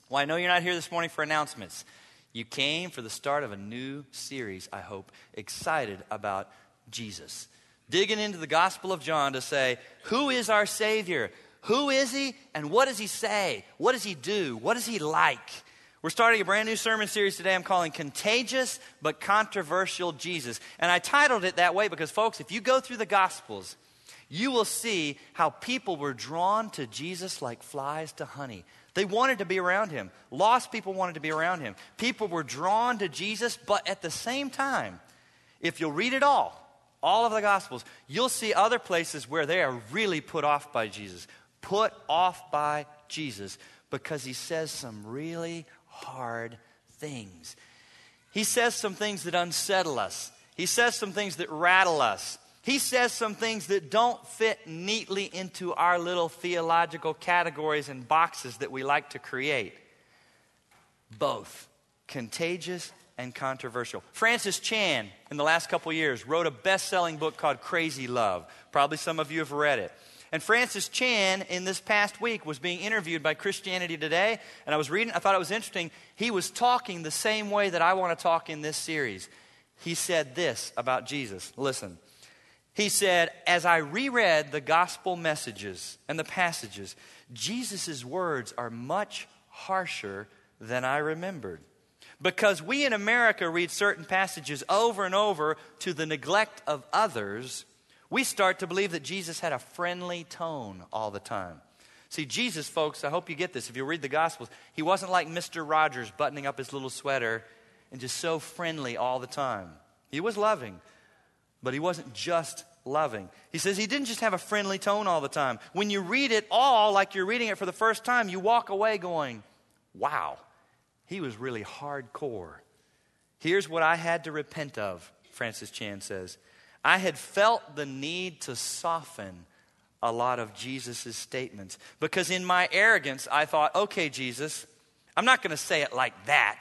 Well, I know you're not here this morning for announcements. You came for the start of a new series, I hope, excited about Jesus. Digging into the Gospel of John to say, who is our Savior? Who is He? And what does He say? What does He do? What is He like? We're starting a brand new sermon series today I'm calling Contagious but Controversial Jesus. And I titled it that way because, folks, if you go through the Gospels, you will see how people were drawn to Jesus like flies to honey. They wanted to be around Him. Lost people wanted to be around Him. People were drawn to Jesus, but at the same time, if you'll read it all of the Gospels, you'll see other places where they are really put off by Jesus. Put off by Jesus because He says some really hard things. He says some things that unsettle us. He says some things that rattle us. He says some things that don't fit neatly into our little theological categories and boxes that we like to create. Both contagious and controversial. Francis Chan, in the last couple years, wrote a best-selling book called Crazy Love. Probably some of you have read it. And Francis Chan, in this past week, was being interviewed by Christianity Today. And I was reading, I thought it was interesting. He was talking the same way that I want to talk in this series. He said this about Jesus. Listen. He said, as I reread the gospel messages and the passages, Jesus' words are much harsher than I remembered. Because we in America read certain passages over and over to the neglect of others, we start to believe that Jesus had a friendly tone all the time. See, Jesus, folks, I hope you get this. If you read the Gospels, He wasn't like Mr. Rogers buttoning up his little sweater and just so friendly all the time. He was loving, but He wasn't just loving. He says He didn't just have a friendly tone all the time. When you read it all like you're reading it for the first time, you walk away going, wow, He was really hardcore. Here's what I had to repent of, Francis Chan says. I had felt the need to soften a lot of Jesus' statements because in my arrogance, I thought, okay, Jesus, I'm not going to say it like that.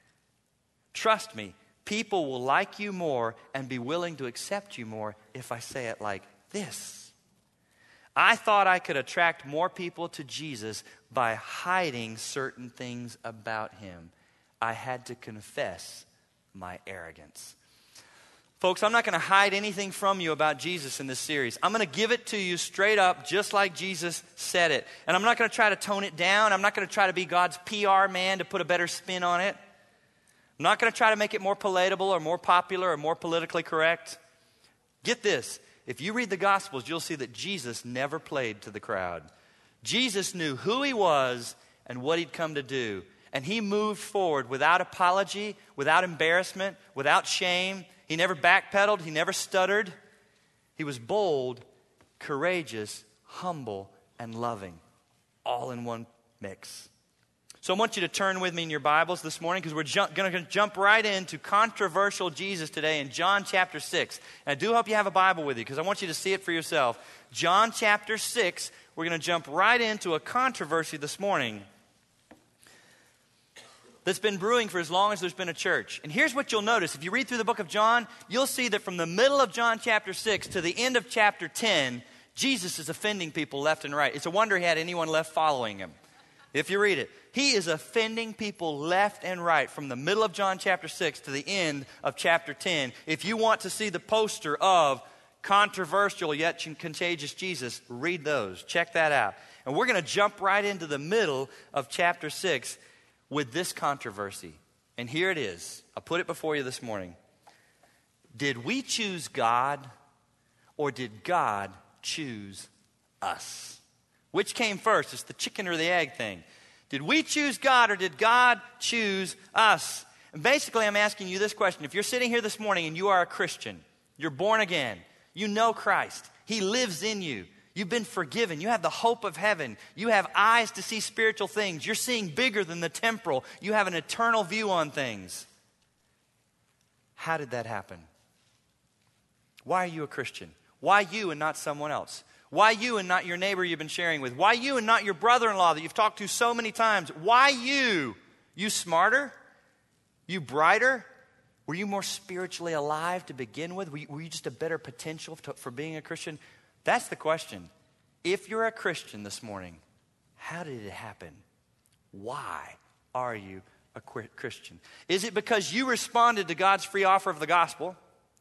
Trust me, people will like you more and be willing to accept you more if I say it like this. I thought I could attract more people to Jesus by hiding certain things about Him. I had to confess my arrogance. Folks, I'm not going to hide anything from you about Jesus in this series. I'm going to give it to you straight up, just like Jesus said it. And I'm not going to try to tone it down. I'm not going to try to be God's PR man to put a better spin on it. I'm not going to try to make it more palatable or more popular or more politically correct. Get this. If you read the Gospels, you'll see that Jesus never played to the crowd. Jesus knew who He was and what He'd come to do. And He moved forward without apology, without embarrassment, without shame. He never backpedaled. He never stuttered. He was bold, courageous, humble, and loving, all in one mix. So I want you to turn with me in your Bibles this morning because we're going to jump right into controversial Jesus today in John chapter 6. And I do hope you have a Bible with you because I want you to see it for yourself. John chapter 6, we're going to jump right into a controversy this morning that's been brewing for as long as there's been a church. And here's what you'll notice. If you read through the book of John, you'll see that from the middle of John chapter 6 to the end of chapter 10, Jesus is offending people left and right. It's a wonder He had anyone left following Him. If you read it, He is offending people left and right from the middle of John chapter 6 to the end of chapter 10. If you want to see the poster of controversial yet contagious Jesus, read those. Check that out. And we're going to jump right into the middle of chapter 6 with this controversy. And here it is. I'll put it before you this morning. Did we choose God or did God choose us? Which came first? It's the chicken or the egg thing. Did we choose God or did God choose us? And basically, I'm asking you this question. If you're sitting here this morning and you are a Christian, you're born again, you know Christ, He lives in you, you've been forgiven, you have the hope of heaven, you have eyes to see spiritual things, you're seeing bigger than the temporal, you have an eternal view on things. How did that happen? Why are you a Christian? Why you and not someone else? Why you and not your neighbor you've been sharing with? Why you and not your brother-in-law that you've talked to so many times? Why you? You smarter? You brighter? Were you more spiritually alive to begin with? Were you just a better potential for being a Christian? That's the question. If you're a Christian this morning, how did it happen? Why? are you a Christian? Is it because you responded to God's free offer of the gospel?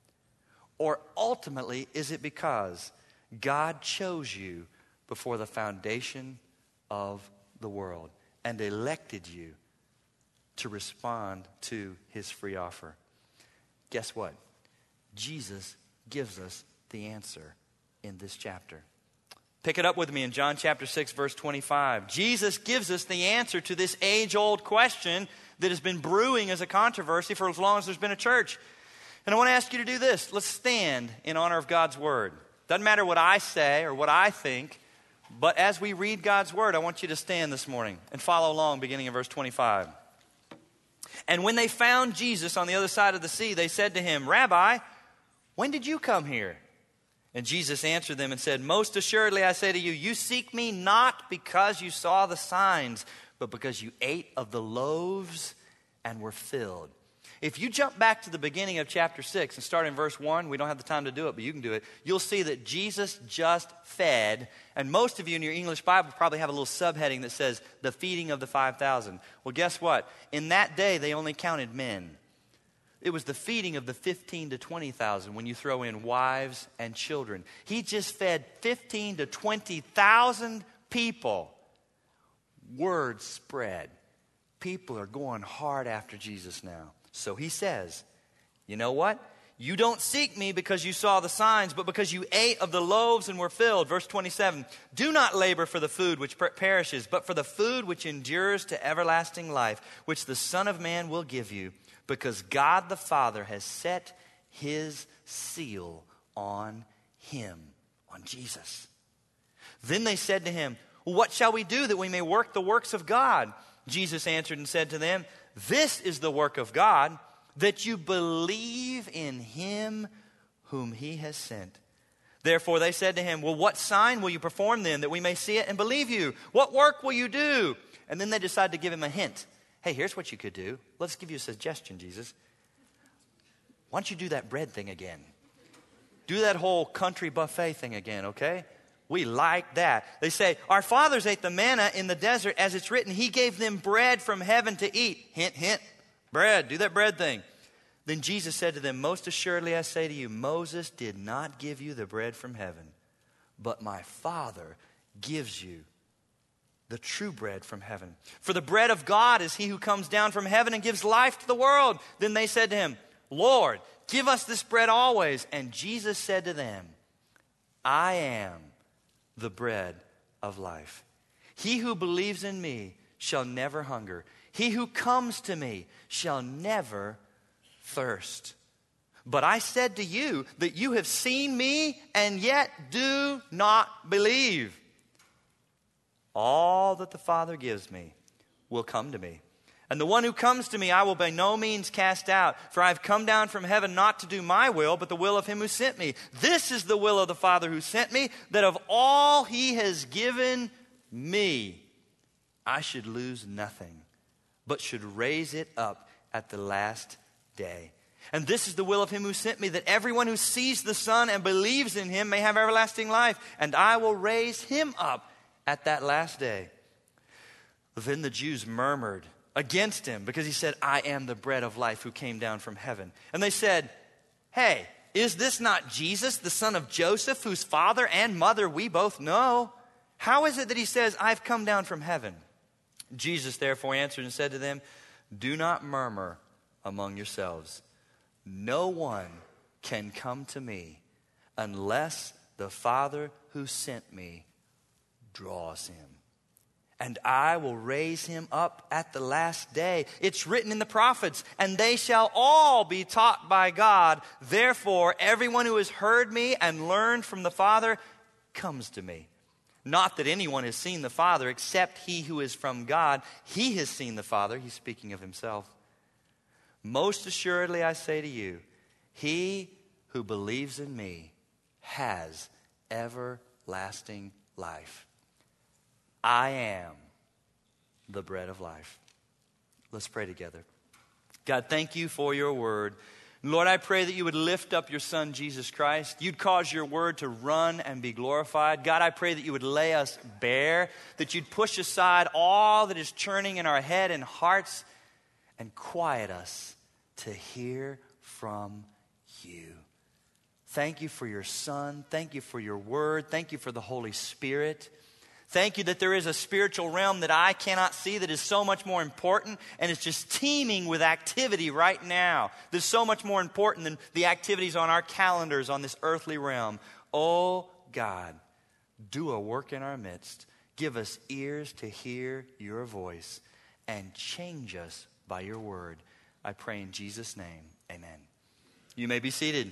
Or ultimately, is it because God chose you before the foundation of the world and elected you to respond to his free offer? Guess what? Jesus gives us the answer in this chapter. Pick it up with me in John chapter 6, verse 25. Jesus gives us the answer to this age-old question that has been brewing as a controversy for as long as there's been a church. And I want to ask you to do this. Let's stand in honor of God's word. Doesn't matter what I say or what I think, but as we read God's word, I want you to stand this morning and follow along beginning in verse 25. And when they found Jesus on the other side of the sea, they said to him, Rabbi, when did you come here? And Jesus answered them and said, Most assuredly I say to you, you seek me not because you saw the signs, but because you ate of the loaves and were filled. If you jump back to the beginning of chapter 6 and start in verse 1, we don't have the time to do it, but you can do it. You'll see that Jesus just fed, and most of you in your English Bible probably have a little subheading that says, the feeding of the 5,000. Well, guess what? In that day, they only counted men. It was the feeding of the 15 to 20,000 when you throw in wives and children. He just fed 15 to 20,000 people. Word spread. People are going hard after Jesus now. So he says, you know what? You don't seek me because you saw the signs, but because you ate of the loaves and were filled. Verse 27, do not labor for the food which perishes, but for the food which endures to everlasting life, which the Son of Man will give you, because God the Father has set his seal on him, on Jesus. Then they said to him, well, what shall we do that we may work the works of God? Jesus answered and said to them, this is the work of God, that you believe in him whom he has sent. Therefore they said to him, well, what sign will you perform then that we may see it and believe you? What work will you do? And then they decided to give him a hint. Hey, here's what you could do. Let's give you a suggestion, Jesus. Why don't you do that bread thing again? Do that whole country buffet thing again, okay? We like that. They say, our fathers ate the manna in the desert, as it's written, he gave them bread from heaven to eat. Hint, hint, bread, do that bread thing. Then Jesus said to them, most assuredly I say to you, Moses did not give you the bread from heaven, but my Father gives you the true bread from heaven. For the bread of God is he who comes down from heaven and gives life to the world. Then they said to him, Lord, give us this bread always. And Jesus said to them, I am the bread of life. He who believes in me shall never hunger. He who comes to me shall never thirst. But I said to you that you have seen me and yet do not believe. All that the Father gives me will come to me. And the one who comes to me I will by no means cast out. For I have come down from heaven not to do my will, but the will of him who sent me. This is the will of the Father who sent me, that of all he has given me, I should lose nothing, but should raise it up at the last day. And this is the will of him who sent me, that everyone who sees the Son and believes in him may have everlasting life. And I will raise him up at that last day. Then the Jews murmured against him because he said, I am the bread of life who came down from heaven. And they said, hey, is this not Jesus, the son of Joseph, whose father and mother we both know? How is it that he says, I've come down from heaven? Jesus therefore answered and said to them, do not murmur among yourselves. No one can come to me unless the Father who sent me draws him. And I will raise him up at the last day. It's written in the prophets, and they shall all be taught by God. Therefore, everyone who has heard me and learned from the Father comes to me. Not that anyone has seen the Father except he who is from God. He has seen the Father. He's speaking of himself. Most assuredly, I say to you, he who believes in me has everlasting life. I am the bread of life. Let's pray together. God, thank you for your word. Lord, I pray that you would lift up your Son, Jesus Christ. You'd cause your word to run and be glorified. God, I pray that you would lay us bare, that you'd push aside all that is churning in our head and hearts and quiet us to hear from you. Thank you for your Son. Thank you for your word. Thank you for the Holy Spirit. Thank you that there is a spiritual realm that I cannot see that is so much more important, and it's just teeming with activity right now. That's so much more important than the activities on our calendars on this earthly realm. Oh God, do a work in our midst. Give us ears to hear your voice and change us by your word. I pray in Jesus' name, amen. You may be seated.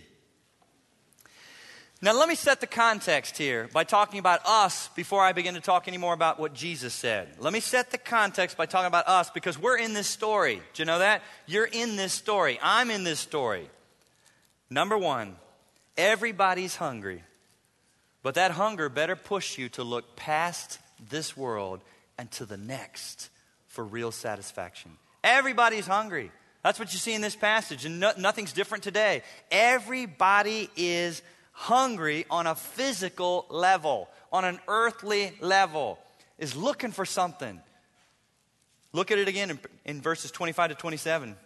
Now, let me set the context here by talking about us before I begin to talk any more about what Jesus said. Let me set the context by talking about us because we're in this story. Do you know that? You're in this story. I'm in this story. Number one, everybody's hungry. But that hunger better push you to look past this world and to the next for real satisfaction. Everybody's hungry. That's what you see in this passage, and nothing's different today. Everybody is hungry on a physical level, on an earthly level, is looking for something. Look at it again in verses 25 to 27.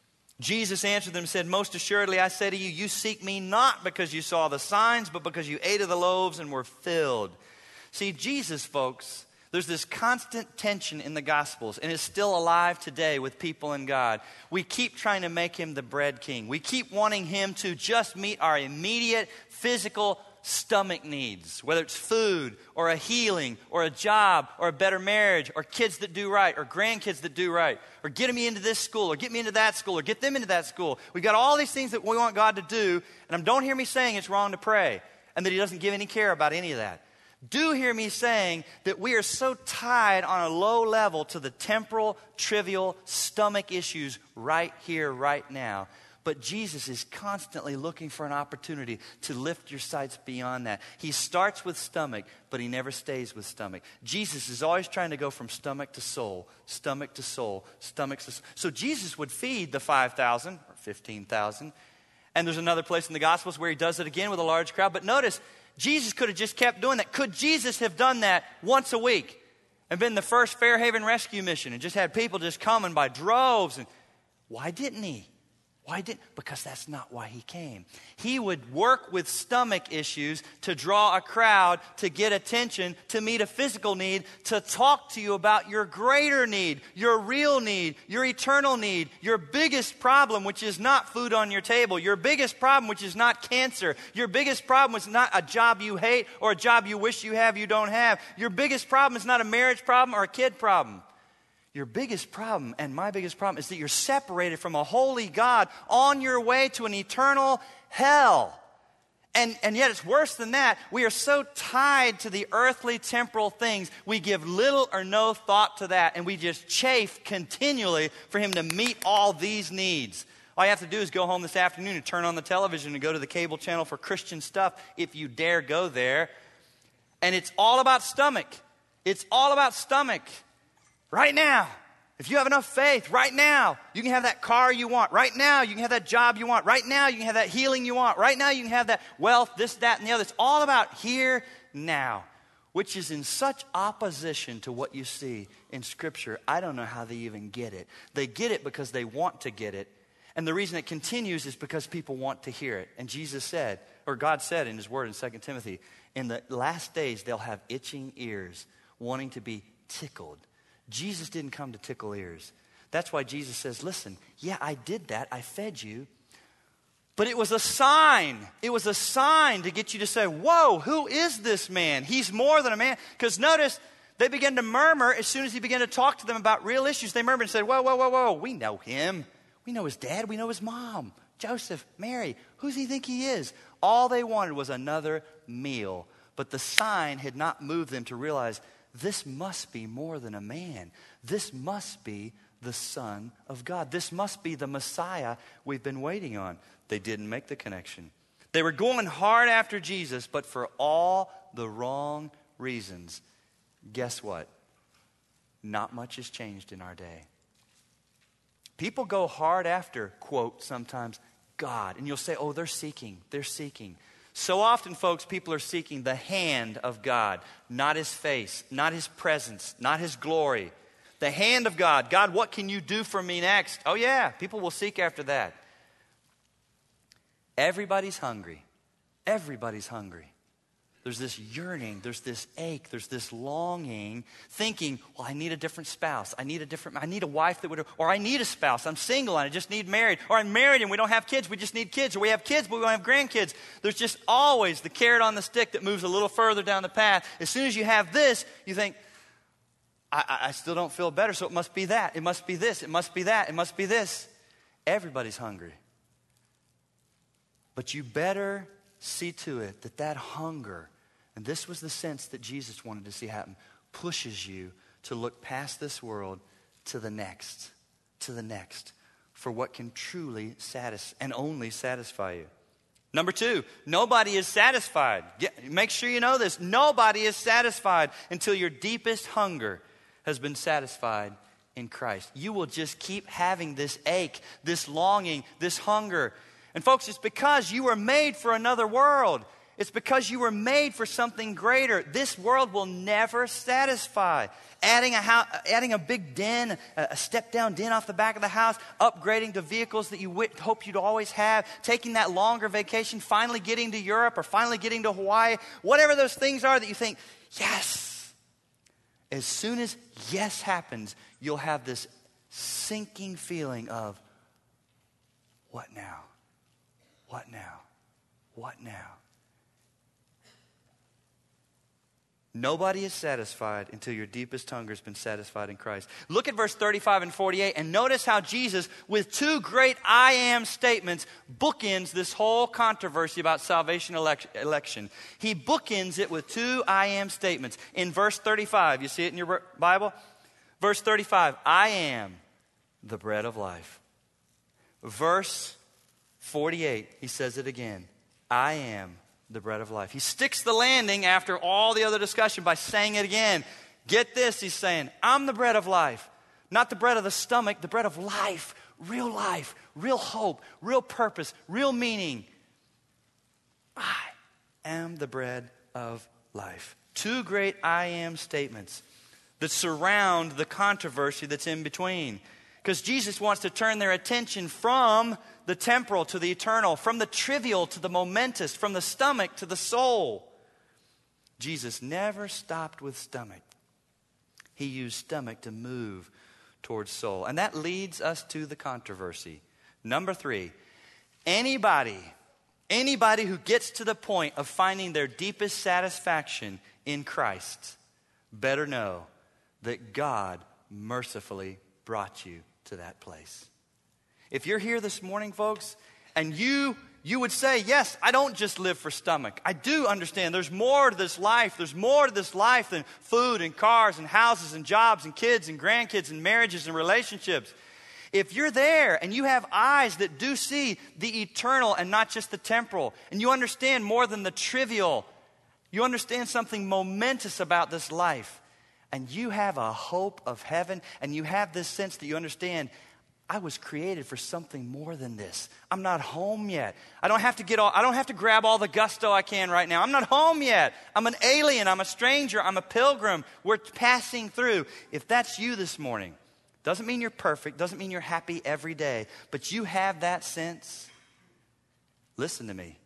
Jesus answered them and said, "Most assuredly I say to you, you seek me not because you saw the signs, but because you ate of the loaves and were filled." See, Jesus, folks, there's this constant tension in the Gospels, and it's still alive today with people in God. We keep trying to make him the bread king. We keep wanting him to just meet our immediate physical stomach needs, whether it's food or a healing or a job or a better marriage or kids that do right or grandkids that do right or get me into this school or get me into that school or get them into that school. We've got all these things that we want God to do, and don't hear me saying it's wrong to pray and that he doesn't give any care about any of that. Do hear me saying that we are so tied on a low level to the temporal, trivial stomach issues right here, right now. But Jesus is constantly looking for an opportunity to lift your sights beyond that. He starts with stomach, but he never stays with stomach. Jesus is always trying to go from stomach to soul, stomach to soul, stomach to soul. So Jesus would feed the 5,000 or 15,000. And there's another place in the Gospels where he does it again with a large crowd. But notice, Jesus could have just kept doing that. Could Jesus have done that once a week and been the first Fairhaven rescue mission and just had people just coming by droves? And why didn't he? Because that's not why he came. He would work with stomach issues to draw a crowd, to get attention, to meet a physical need, to talk to you about your greater need, your real need, your eternal need, your biggest problem, which is not food on your table, your biggest problem, which is not cancer, your biggest problem, which is not a job you hate or a job you wish you have, you don't have. Your biggest problem is not a marriage problem or a kid problem. Your biggest problem, and my biggest problem, is that you're separated from a holy God on your way to an eternal hell. And yet it's worse than that. We are so tied to the earthly temporal things, we give little or no thought to that, and we just chafe continually for him to meet all these needs. All you have to do is go home this afternoon and turn on the television and go to the cable channel for Christian stuff, if you dare go there. And it's all about stomach. It's all about stomach. Right now, if you have enough faith, right now, you can have that car you want. Right now, you can have that job you want. Right now, you can have that healing you want. Right now, you can have that wealth, this, that, and the other. It's all about here, now, which is in such opposition to what you see in Scripture. I don't know how they even get it. They get it because they want to get it. And the reason it continues is because people want to hear it. And Jesus said, or God said in his word in 2 Timothy, in the last days, they'll have itching ears, wanting to be tickled. Jesus didn't come to tickle ears. That's why Jesus says, listen, yeah, I did that. I fed you. But it was a sign. It was a sign to get you to say, whoa, who is this man? He's more than a man. Because notice, they began to murmur as soon as he began to talk to them about real issues. They murmured and said, whoa. We know him. We know his dad. We know his mom. Joseph, Mary. Who does he think he is? All they wanted was another meal. But the sign had not moved them to realize this must be more than a man. This must be the Son of God. This must be the Messiah we've been waiting on. They didn't make the connection. They were going hard after Jesus, but for all the wrong reasons. Guess what? Not much has changed in our day. People go hard after, quote, sometimes God. And you'll say, oh, they're seeking. So often, folks, people are seeking the hand of God, not his face, not his presence, not his glory. The hand of God. God, what can you do for me next? Oh yeah, people will seek after that. Everybody's hungry. Everybody's hungry. There's this yearning, there's this ache, there's this longing, thinking, well, I need a different spouse. I need a wife that would, or I need a spouse. I'm single and I just need married. Or I'm married and we don't have kids, we just need kids. Or we have kids, but we don't have grandkids. There's just always the carrot on the stick that moves a little further down the path. As soon as you have this, you think, I still don't feel better, so it must be that. It must be this. It must be that. It must be this. Everybody's hungry. But you better see to it that that hunger, and this was the sense that Jesus wanted to see happen, pushes you to look past this world to the next, for what can truly satisfy and only satisfy you. Number 2, nobody is satisfied. Make sure you know this. Nobody is satisfied until your deepest hunger has been satisfied in Christ. You will just keep having this ache, this longing, this hunger. And folks, it's because you were made for another world. It's because you were made for something greater. This world will never satisfy. Adding a big den, a step-down den off the back of the house, upgrading to vehicles that you hope you'd always have, taking that longer vacation, finally getting to Europe or finally getting to Hawaii, whatever those things are that you think, yes. As soon as yes happens, you'll have this sinking feeling of, what now? What now? What now? Nobody is satisfied until your deepest hunger has been satisfied in Christ. Look at verse 35 and 48 and notice how Jesus, with 2 great I am statements, bookends this whole controversy about salvation election. He bookends it with 2 I am statements. In verse 35, you see it in your Bible? Verse 35, I am the bread of life. Verse 48, he says it again, I am the bread of life. He sticks the landing after all the other discussion by saying it again. Get this, he's saying, I'm the bread of life. Not the bread of the stomach, the bread of life, real hope, real purpose, real meaning. I am the bread of life. 2 great I am statements that surround the controversy that's in between. Because Jesus wants to turn their attention from the temporal to the eternal, from the trivial to the momentous, from the stomach to the soul. Jesus never stopped with stomach. He used stomach to move towards soul. And that leads us to the controversy. Number 3, anybody who gets to the point of finding their deepest satisfaction in Christ better know that God mercifully brought you to that place. If you're here this morning, folks, and you would say, yes, I don't just live for stomach. I do understand there's more to this life. There's more to this life than food and cars and houses and jobs and kids and grandkids and marriages and relationships. If you're there and you have eyes that do see the eternal and not just the temporal, and you understand more than the trivial, you understand something momentous about this life, and you have a hope of heaven, and you have this sense that you understand, I was created for something more than this. I'm not home yet. I don't have to grab all the gusto I can right now. I'm not home yet. I'm an alien. I'm a stranger. I'm a pilgrim. We're passing through. If that's you this morning, doesn't mean you're perfect, doesn't mean you're happy every day, but you have that sense. Listen to me.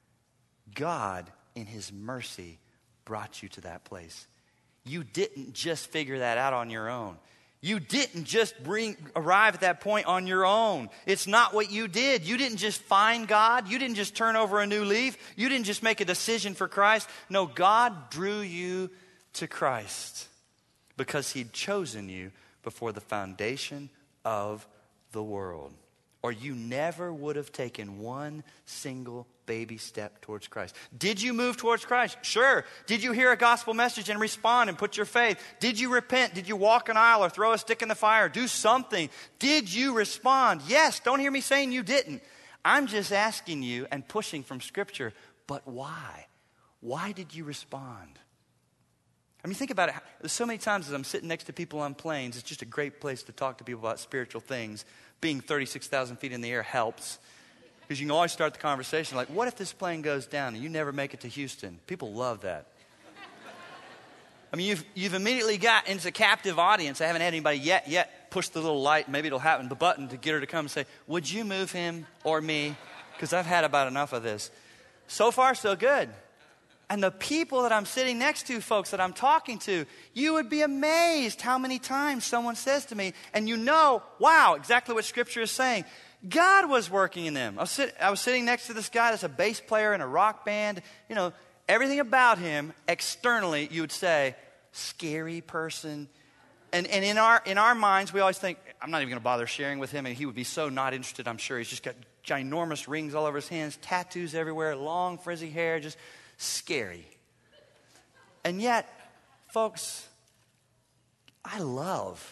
God, in his mercy, brought you to that place. You didn't just figure that out on your own. You didn't just arrive at that point on your own. It's not what you did. You didn't just find God. You didn't just turn over a new leaf. You didn't just make a decision for Christ. No, God drew you to Christ because he'd chosen you before the foundation of the world. Or you never would have taken one single baby step towards Christ. Did you move towards Christ? Sure. Did you hear a gospel message and respond and put your faith? Did you repent? Did you walk an aisle or throw a stick in the fire? Do something. Did you respond? Yes. Don't hear me saying you didn't. I'm just asking you and pushing from Scripture, but why? Why did you respond? I mean, think about it. There's so many times as I'm sitting next to people on planes, it's just a great place to talk to people about spiritual things. Being 36,000 feet in the air helps. Because you can always start the conversation like, what if this plane goes down and you never make it to Houston? People love that. I mean, you've immediately got into a captive audience. I haven't had anybody yet push the little light, maybe it'll happen, the button to get her to come and say, would you move him or me? Because I've had about enough of this. So far, so good. And the people that I'm sitting next to, folks, that I'm talking to, you would be amazed how many times someone says to me, and you know, wow, exactly what Scripture is saying. God was working in them. I was sitting next to this guy that's a bass player in a rock band. You know, everything about him, externally, you would say, scary person. And in our minds, we always think, I'm not even going to bother sharing with him, and he would be so not interested, I'm sure. He's just got ginormous rings all over his hands, tattoos everywhere, long frizzy hair, just scary. And yet, folks, I love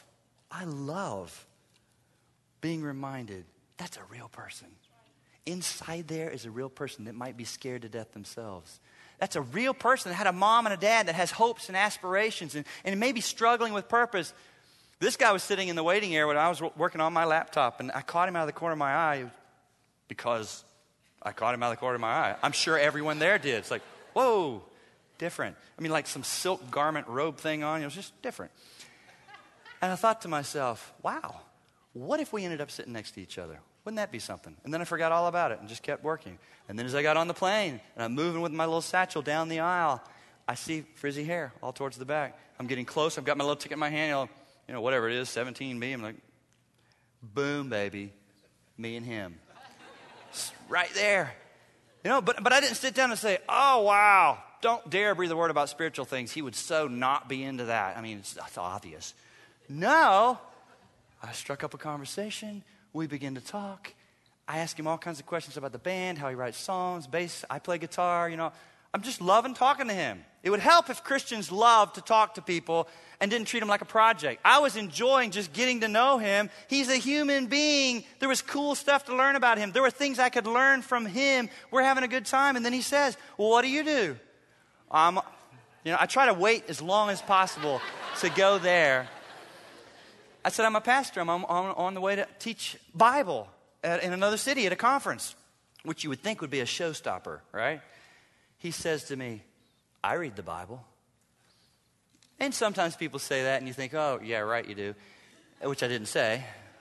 being reminded that's a real person. Inside there is a real person that might be scared to death themselves. That's a real person that had a mom and a dad that has hopes and aspirations and maybe struggling with purpose. This guy was sitting in the waiting area when I was working on my laptop, and I caught him out of the corner of my eye because I caught him out of the corner of my eye. I'm sure everyone there did. It's like, whoa, different. I mean, like some silk garment robe thing on. It was just different. And I thought to myself, wow, what if we ended up sitting next to each other? Wouldn't that be something? And then I forgot all about it and just kept working. And then as I got on the plane and I'm moving with my little satchel down the aisle, I see frizzy hair all towards the back. I'm getting close. I've got my little ticket in my hand. You know, whatever it is, 17B. I'm like, boom, baby, me and him. It's right there. You know, but I didn't sit down and say, oh, wow, don't dare breathe a word about spiritual things. He would so not be into that. I mean, it's obvious. No, I struck up a conversation. We begin to talk. I ask him all kinds of questions about the band, how he writes songs, bass. I play guitar, you know. I'm just loving talking to him. It would help if Christians loved to talk to people and didn't treat them like a project. I was enjoying just getting to know him. He's a human being. There was cool stuff to learn about him. There were things I could learn from him. We're having a good time. And then he says, well, what do you do? I try to wait as long as possible to go there. I said, I'm a pastor. I'm on the way to teach Bible in another city at a conference, which you would think would be a showstopper, right? He says to me, I read the Bible. And sometimes people say that and you think, oh, yeah, right, you do, which I didn't say.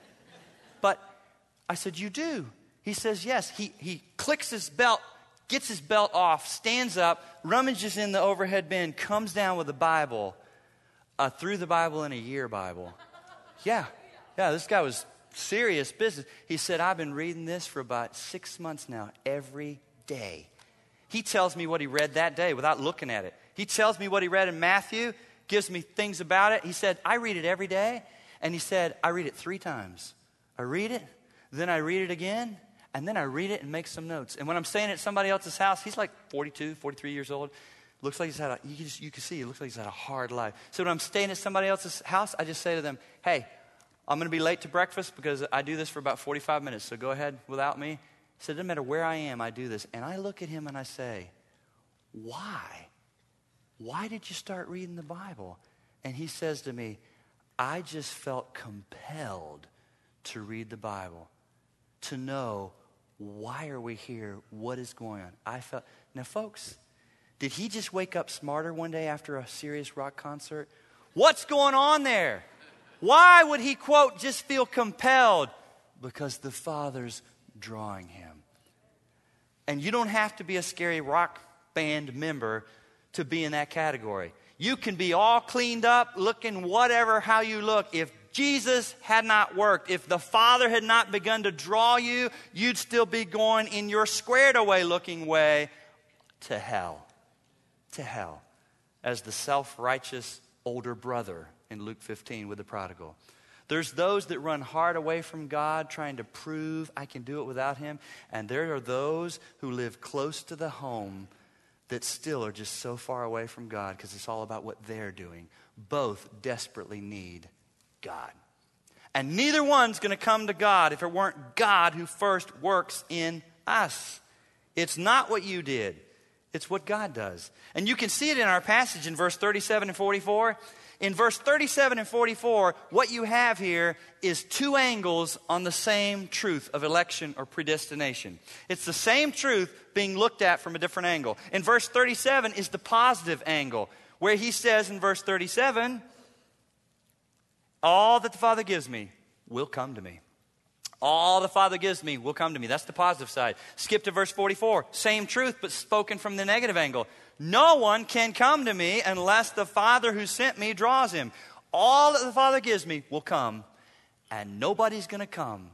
But I said, you do? He says, yes. He clicks his belt, gets his belt off, stands up, rummages in the overhead bin, comes down with a Bible, Through the Bible in a Year Bible. Yeah, this guy was serious business. He said, I've been reading this for about 6 months now, every day. He tells me what he read that day without looking at it. He tells me what he read in Matthew, gives me things about it. He said, I read it every day. And he said, I read it 3 times. I read it, then I read it again, and then I read it and make some notes. And when I'm staying at somebody else's house, he's like 42, 43 years old. Looks like you can see, it looks like he's had a hard life. So when I'm staying at somebody else's house, I just say to them, hey, I'm going to be late to breakfast because I do this for about 45 minutes, so go ahead without me. He said, it doesn't matter where I am, I do this. And I look at him and I say, why? Why did you start reading the Bible? And he says to me, I just felt compelled to read the Bible, to know why are we here, what is going on. Now folks, did he just wake up smarter one day after a serious rock concert? What's going on there? Why would he, quote, just feel compelled? Because the Father's drawing him. And you don't have to be a scary rock band member to be in that category. You can be all cleaned up, looking whatever, how you look. If Jesus had not worked, if the Father had not begun to draw you, you'd still be going in your squared away looking way to hell. To hell. As the self-righteous older brother in Luke 15 with the prodigal. There's those that run hard away from God trying to prove I can do it without him. And there are those who live close to the home that still are just so far away from God because it's all about what they're doing. Both desperately need God. And neither one's going to come to God if it weren't God who first works in us. It's not what you did. It's what God does. And you can see it in our passage in verse 37 and 44. In verse 37 and 44, what you have here is two angles on the same truth of election or predestination. It's the same truth being looked at from a different angle. In verse 37 is the positive angle, where he says in verse 37, all that the Father gives me will come to me. All the Father gives me will come to me. That's the positive side. Skip to verse 44. Same truth, but spoken from the negative angle. No one can come to me unless the Father who sent me draws him. All that the Father gives me will come, and nobody's going to come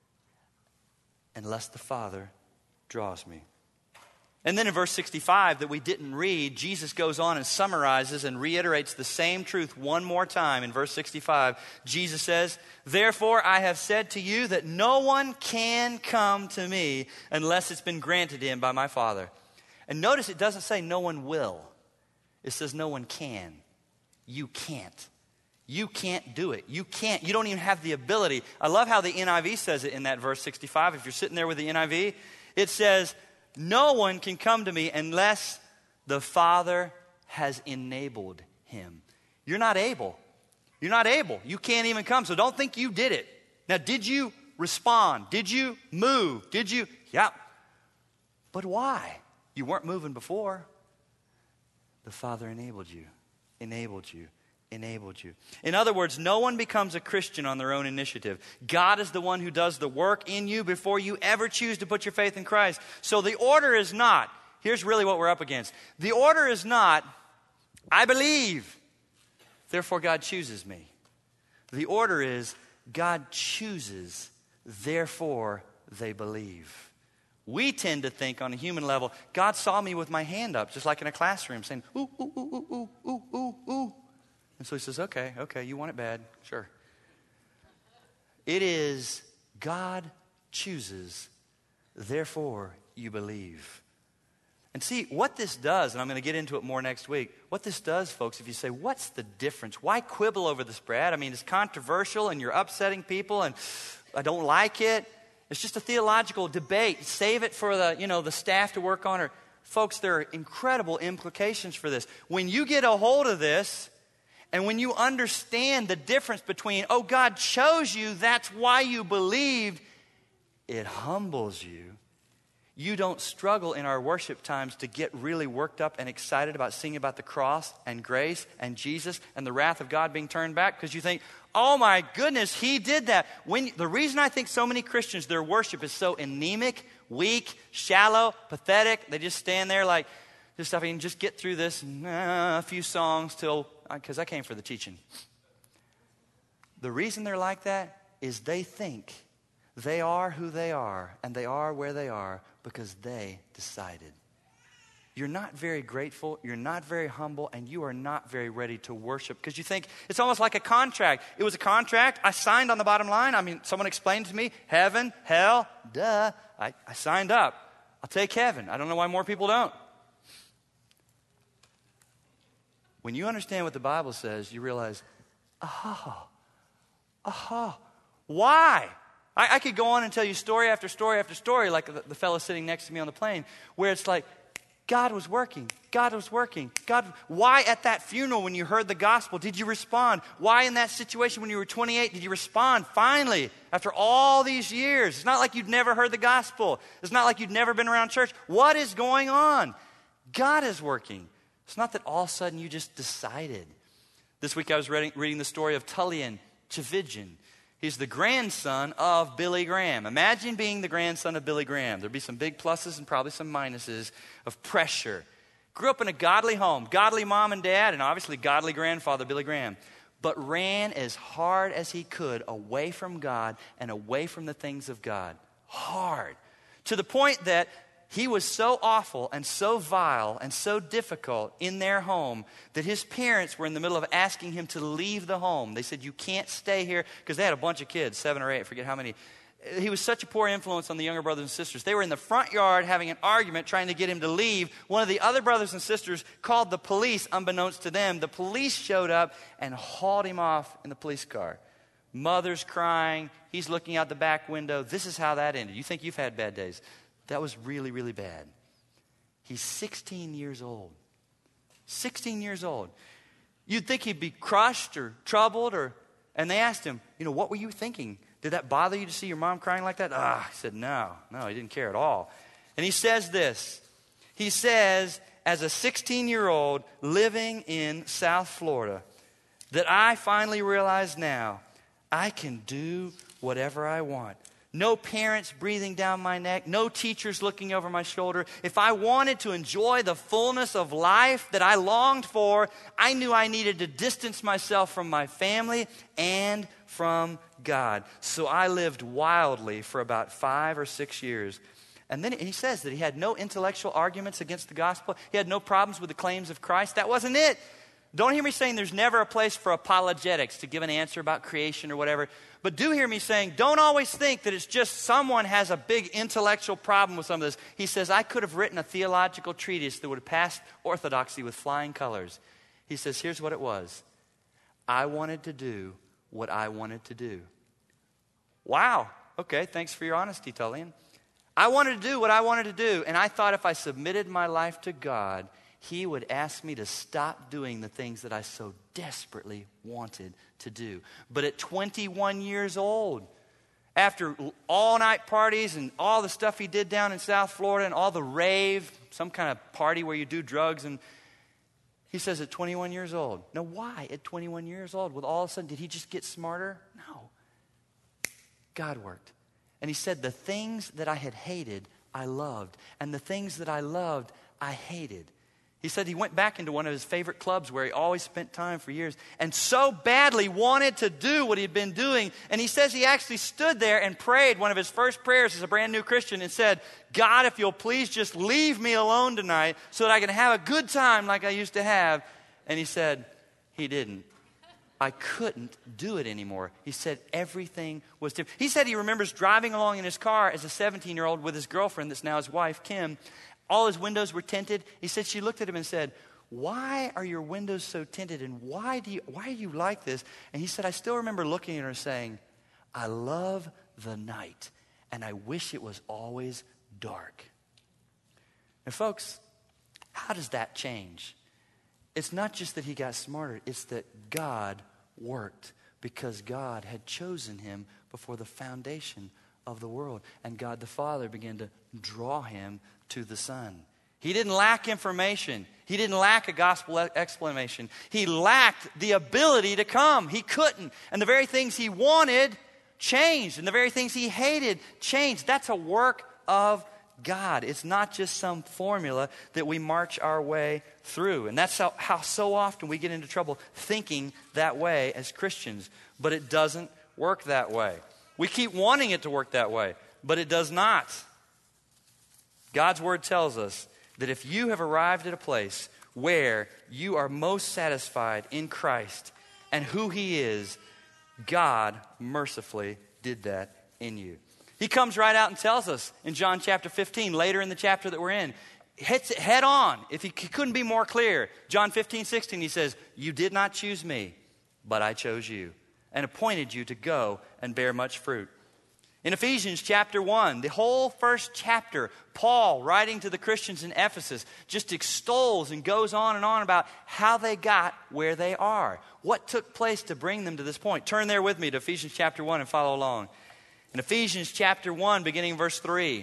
unless the Father draws me. And then in verse 65 that we didn't read, Jesus goes on and summarizes and reiterates the same truth one more time. In verse 65, Jesus says, therefore I have said to you that no one can come to me unless it's been granted him by my Father. And notice it doesn't say no one will. It says no one can. You can't. You can't do it. You can't. You don't even have the ability. I love how the NIV says it in that verse 65. If you're sitting there with the NIV, it says, no one can come to me unless the Father has enabled him. You're not able. You're not able. You can't even come. So don't think you did it. Now, did you respond? Did you move? Did you? Yeah. But why? You weren't moving before. The Father enabled you. Enabled you. Enabled you. In other words, no one becomes a Christian on their own initiative. God is the one who does the work in you before you ever choose to put your faith in Christ. So the order is not, here's really what we're up against. The order is not, I believe, therefore God chooses me. The order is, God chooses, therefore they believe. We tend to think on a human level, God saw me with my hand up, just like in a classroom, saying, ooh, ooh, ooh, ooh, ooh, ooh, ooh, ooh. And so he says, okay, you want it bad, sure. It is God chooses, therefore you believe. And see, what this does, and I'm going to get into it more next week, what this does, folks, if you say, what's the difference? Why quibble over this, Brad? I mean, it's controversial and you're upsetting people and I don't like it. It's just a theological debate. Save it for the staff to work on. Or, folks, there are incredible implications for this. When you get a hold of this, and when you understand the difference between, oh, God chose you, that's why you believed, it humbles you. You don't struggle in our worship times to get really worked up and excited about singing about the cross and grace and Jesus and the wrath of God being turned back because you think, oh my goodness, he did that. The reason I think so many Christians, their worship is so anemic, weak, shallow, pathetic, they just stand there like, just I can just get through this, a few songs because I came for the teaching. The reason they're like that is they think they are who they are and they are where they are because they decided. You're not very grateful, you're not very humble, and you are not very ready to worship because you think it's almost like a contract. It was a contract. I signed on the bottom line. I mean, someone explained to me, heaven, hell, duh. I signed up. I'll take heaven. I don't know why more people don't. When you understand what the Bible says, you realize, why? I could go on and tell you story after story after story, like the fellow sitting next to me on the plane, where it's like, God was working. God was working. Why at that funeral when you heard the gospel did you respond? Why in that situation when you were 28 did you respond finally after all these years? It's not like you'd never heard the gospel. It's not like you'd never been around church. What is going on? God is working. It's not that all of a sudden you just decided. This week I was reading the story of Tullian Tchividjian. He's the grandson of Billy Graham. Imagine being the grandson of Billy Graham. There'd be some big pluses and probably some minuses of pressure. Grew up in a godly home, godly mom and dad, and obviously godly grandfather Billy Graham. But ran as hard as he could away from God and away from the things of God. Hard. To the point that he was so awful and so vile and so difficult in their home that his parents were in the middle of asking him to leave the home. They said, you can't stay here, because they had a bunch of kids, 7 or 8, I forget how many. He was such a poor influence on the younger brothers and sisters. They were in the front yard having an argument trying to get him to leave. One of the other brothers and sisters called the police, unbeknownst to them. The police showed up and hauled him off in the police car. Mother's crying. He's looking out the back window. This is how that ended. You think you've had bad days. That was really, really bad. He's 16 years old. 16 years old. You'd think he'd be crushed or troubled, and they asked him, what were you thinking? Did that bother you to see your mom crying like that? He said, no, he didn't care at all. And he says this. He says, as a 16-year-old living in South Florida, that I finally realize now I can do whatever I want. No parents breathing down my neck. No teachers looking over my shoulder. If I wanted to enjoy the fullness of life that I longed for, I knew I needed to distance myself from my family and from God. So I lived wildly for about 5 or 6 years. And then he says that he had no intellectual arguments against the gospel. He had no problems with the claims of Christ. That wasn't it. Don't hear me saying there's never a place for apologetics to give an answer about creation or whatever. But do hear me saying, don't always think that it's just someone has a big intellectual problem with some of this. He says, I could have written a theological treatise that would have passed orthodoxy with flying colors. He says, here's what it was. I wanted to do what I wanted to do. Wow. Okay, thanks for your honesty, Tullian. I wanted to do what I wanted to do, and I thought if I submitted my life to God, He would ask me to stop doing the things that I so desperately wanted to do. But at 21 years old, after all-night parties and all the stuff he did down in South Florida and all the rave, some kind of party where you do drugs, and he says at 21 years old. Now why at 21 years old? Well, all of a sudden, did he just get smarter? No. God worked. And he said, the things that I had hated, I loved. And the things that I loved, I hated. He said he went back into one of his favorite clubs where he always spent time for years and so badly wanted to do what he'd been doing. And he says he actually stood there and prayed one of his first prayers as a brand new Christian and said, God, if you'll please just leave me alone tonight so that I can have a good time like I used to have. And he said he didn't. I couldn't do it anymore. He said everything was different. He said he remembers driving along in his car as a 17-year-old with his girlfriend that's now his wife, Kim. All his windows were tinted. He said she looked at him and said, why are your windows so tinted and why do you like this? And he said, I still remember looking at her saying, I love the night and I wish it was always dark. And folks, how does that change? It's not just that he got smarter, it's that God worked because God had chosen him before the foundation of the world. And God the Father began to draw him to the Son. He didn't lack information. He didn't lack a gospel explanation. He lacked the ability to come. He couldn't. And the very things he wanted changed. And the very things he hated changed. That's a work of God. It's not just some formula that we march our way through. And that's how so often we get into trouble thinking that way as Christians. But it doesn't work that way. We keep wanting it to work that way, but it does not. God's word tells us that if you have arrived at a place where you are most satisfied in Christ and who He is, God mercifully did that in you. He comes right out and tells us in John chapter 15, later in the chapter that we're in, hits it head on. If he couldn't be more clear. John 15:16, he says, you did not choose me, but I chose you and appointed you to go and bear much fruit. In Ephesians chapter 1, the whole first chapter, Paul, writing to the Christians in Ephesus, just extols and goes on and on about how they got where they are. What took place to bring them to this point? Turn there with me to Ephesians chapter 1 and follow along. In Ephesians chapter 1, beginning verse 3.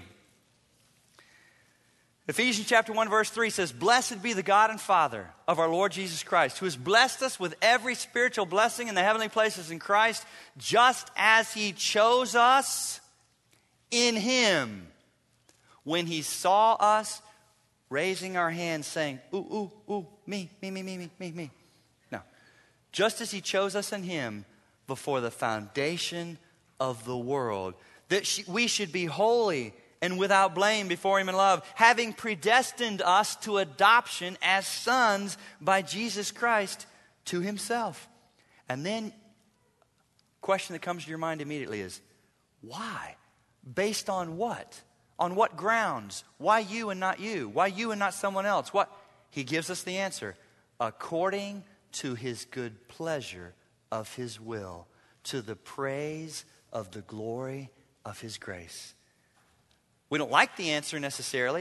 Ephesians chapter 1 verse 3 says, Blessed be the God and Father of our Lord Jesus Christ, who has blessed us with every spiritual blessing in the heavenly places in Christ, just as He chose us in Him when He saw us raising our hands saying, ooh, ooh, ooh, me. No. Just as He chose us in Him before the foundation of the world, that we should be holy and without blame before Him in love, having predestined us to adoption as sons by Jesus Christ to Himself. And then, question that comes to your mind immediately is, why? Based on what? On what grounds? Why you and not you? Why you and not someone else? What? He gives us the answer. According to His good pleasure of His will, to the praise of the glory of His grace. We don't like the answer necessarily.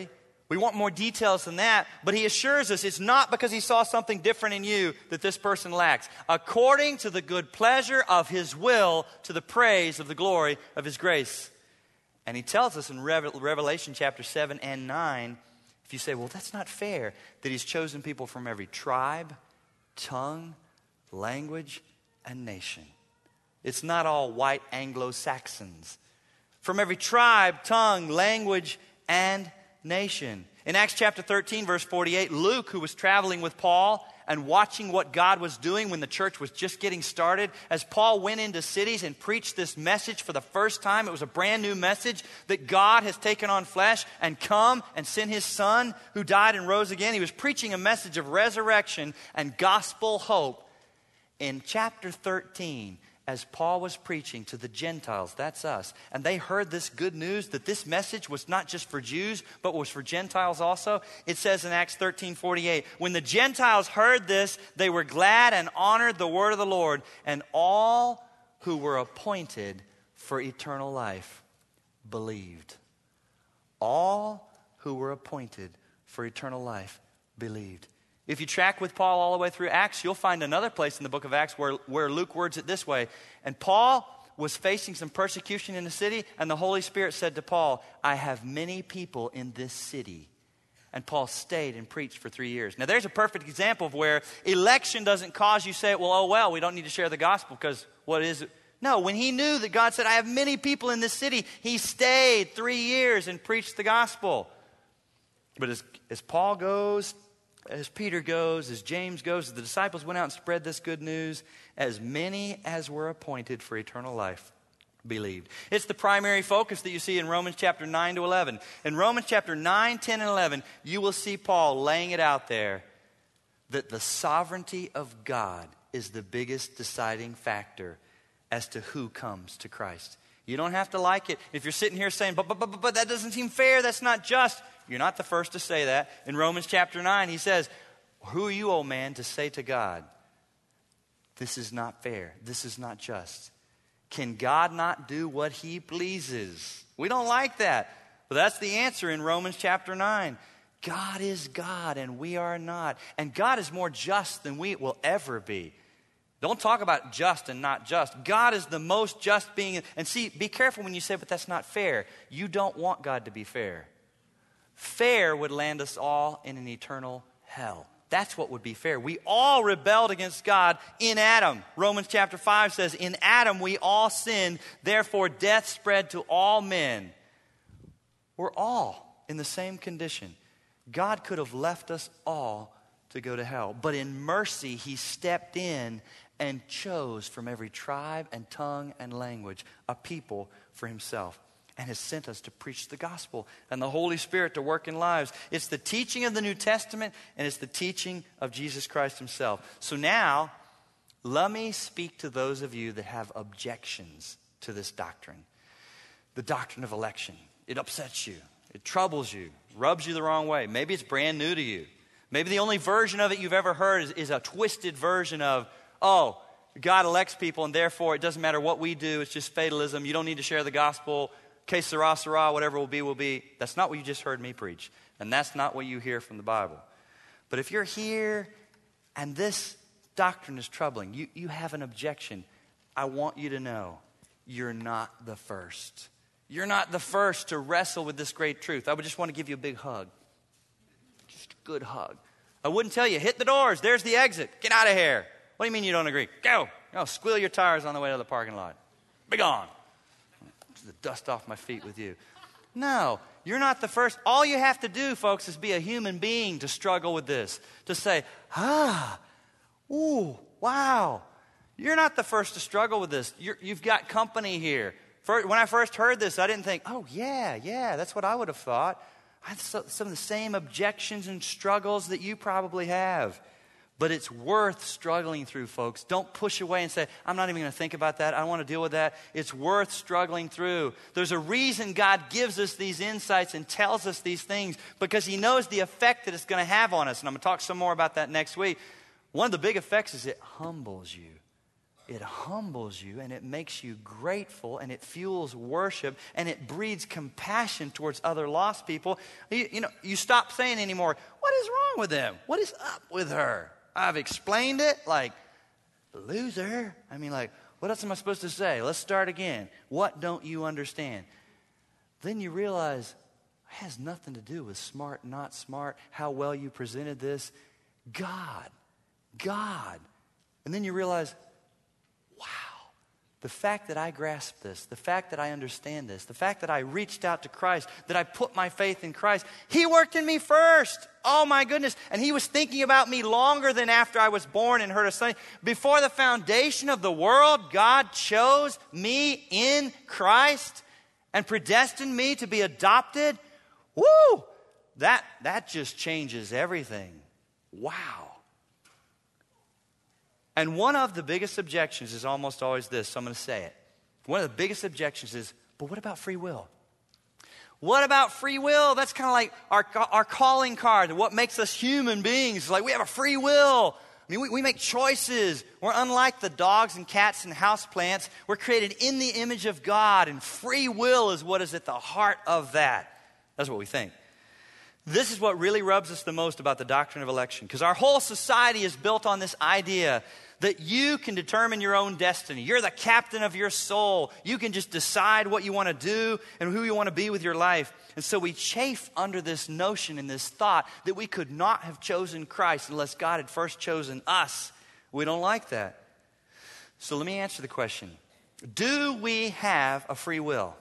We want more details than that, but he assures us it's not because he saw something different in you that this person lacks. According to the good pleasure of his will, to the praise of the glory of his grace. And he tells us in Revelation chapter 7 and 9, if you say, well, that's not fair, that he's chosen people from every tribe, tongue, language, and nation. It's not all white Anglo-Saxons. From every tribe, tongue, language, and nation. In Acts chapter 13, verse 48, Luke, who was traveling with Paul and watching what God was doing when the church was just getting started, as Paul went into cities and preached this message for the first time, it was a brand new message that God has taken on flesh and come and sent his son who died and rose again. He was preaching a message of resurrection and gospel hope. In chapter 13, as Paul was preaching to the Gentiles, that's us, and they heard this good news that this message was not just for Jews, but was for Gentiles also. It says in Acts 13:48, when the Gentiles heard this, they were glad and honored the word of the Lord, and all who were appointed for eternal life believed. All who were appointed for eternal life believed. If you track with Paul all the way through Acts, you'll find another place in the book of Acts where Luke words it this way. And Paul was facing some persecution in the city, and the Holy Spirit said to Paul, I have many people in this city. And Paul stayed and preached for 3 years. Now there's a perfect example of where election doesn't cause you to say, well, we don't need to share the gospel because what is it? No, when he knew that God said, I have many people in this city, he stayed 3 years and preached the gospel. But as Paul goes, as Peter goes, as James goes, as the disciples went out and spread this good news, as many as were appointed for eternal life believed. It's the primary focus that you see in Romans chapter 9 to 11. In Romans chapter 9, 10, and 11, you will see Paul laying it out there that the sovereignty of God is the biggest deciding factor as to who comes to Christ. You don't have to like it. If you're sitting here saying, but that doesn't seem fair, that's not just, you're not the first to say that. In Romans chapter 9, he says, who are you, O man, to say to God, this is not fair, this is not just? Can God not do what he pleases? We don't like that. But that's the answer in Romans chapter 9. God is God and we are not. And God is more just than we will ever be. Don't talk about just and not just. God is the most just being. And see, be careful when you say, but that's not fair. You don't want God to be fair. Fair would land us all in an eternal hell. That's what would be fair. We all rebelled against God in Adam. Romans chapter 5 says, in Adam we all sinned, therefore death spread to all men. We're all in the same condition. God could have left us all to go to hell. But in mercy, he stepped in and chose from every tribe and tongue and language a people for himself, and has sent us to preach the gospel and the Holy Spirit to work in lives. It's the teaching of the New Testament, and it's the teaching of Jesus Christ himself. So now, let me speak to those of you that have objections to this doctrine. The doctrine of election. It upsets you. It troubles you. Rubs you the wrong way. Maybe it's brand new to you. Maybe the only version of it you've ever heard is a twisted version of, oh, God elects people and therefore it doesn't matter what we do. It's just fatalism. You don't need to share the gospel. Que sera, sera, whatever will be, will be. That's not what you just heard me preach. And that's not what you hear from the Bible. But if you're here and this doctrine is troubling, you have an objection, I want you to know you're not the first. You're not the first to wrestle with this great truth. I would just want to give you a big hug. Just a good hug. I wouldn't tell you, hit the doors, there's the exit, get out of here. What do you mean you don't agree? Go. Squeal your tires on the way to the parking lot. Be gone. The dust off my feet with you. No, you're not the first. All you have to do, folks, is be a human being to struggle with this. To say, ooh, wow. You're not the first to struggle with this. You've got company here. When I first heard this, I didn't think, oh, yeah, that's what I would have thought. I had some of the same objections and struggles that you probably have. But it's worth struggling through, folks. Don't push away and say, I'm not even going to think about that. I don't want to deal with that. It's worth struggling through. There's a reason God gives us these insights and tells us these things, because he knows the effect that it's going to have on us. And I'm going to talk some more about that next week. One of the big effects is it humbles you. it humbles you and it makes you grateful and it fuels worship and it breeds compassion towards other lost people. You stop saying anymore, what is wrong with them? What is up with her? I've explained it, like, loser. What else am I supposed to say? Let's start again. What don't you understand? Then you realize it has nothing to do with smart, not smart, how well you presented this. God. And then you realize, wow, the fact that I grasp this, the fact that I understand this, the fact that I reached out to Christ, that I put my faith in Christ, He worked in me first. Oh my goodness. And He was thinking about me longer than after I was born and heard a son. Before the foundation of the world, God chose me in Christ and predestined me to be adopted. Woo! That just changes everything. Wow. And one of the biggest objections is almost always this, so I'm going to say it. One of the biggest objections is, but what about free will? What about free will? That's kind of like our calling card, what makes us human beings. Like, we have a free will. We make choices. We're unlike the dogs and cats and houseplants. We're created in the image of God, and free will is what is at the heart of that. That's what we think. This is what really rubs us the most about the doctrine of election, because our whole society is built on this idea that you can determine your own destiny. You're the captain of your soul. You can just decide what you want to do and who you want to be with your life. And so we chafe under this notion and this thought that we could not have chosen Christ unless God had first chosen us. We don't like that. So let me answer the question. Do we have a free will?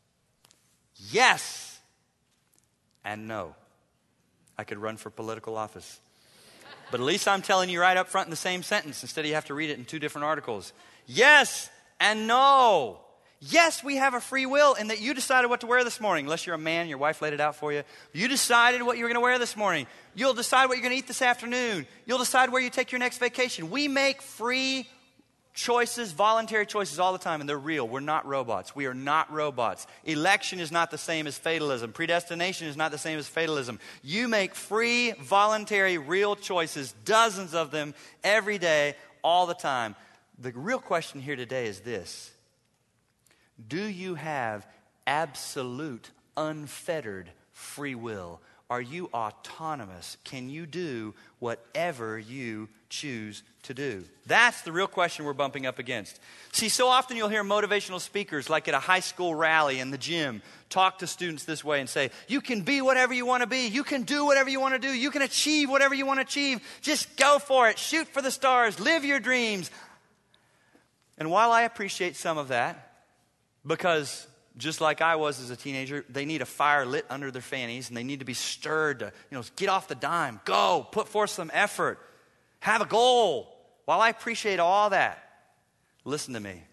Yes and no. I could run for political office. But at least I'm telling you right up front in the same sentence instead of you have to read it in two different articles. Yes and no. Yes, we have a free will in that you decided what to wear this morning. Unless you're a man, your wife laid it out for you. You decided what you were going to wear this morning. You'll decide what you're going to eat this afternoon. You'll decide where you take your next vacation. We make free choices, voluntary choices all the time, and they're real. We're not robots. We are not robots. Election is not the same as fatalism. Predestination is not the same as fatalism. You make free, voluntary, real choices, dozens of them every day, all the time. The real question here today is this. Do you have absolute, unfettered free will? Are you autonomous? Can you do whatever you choose to do? That's the real question we're bumping up against. See, so often you'll hear motivational speakers, like at a high school rally in the gym, talk to students this way and say, you can be whatever you want to be. You can do whatever you want to do. You can achieve whatever you want to achieve. Just go for it. Shoot for the stars. Live your dreams. And while I appreciate some of that, because just like I was as a teenager, they need a fire lit under their fannies and they need to be stirred to, get off the dime, go, put forth some effort, have a goal. While I appreciate all that, listen to me.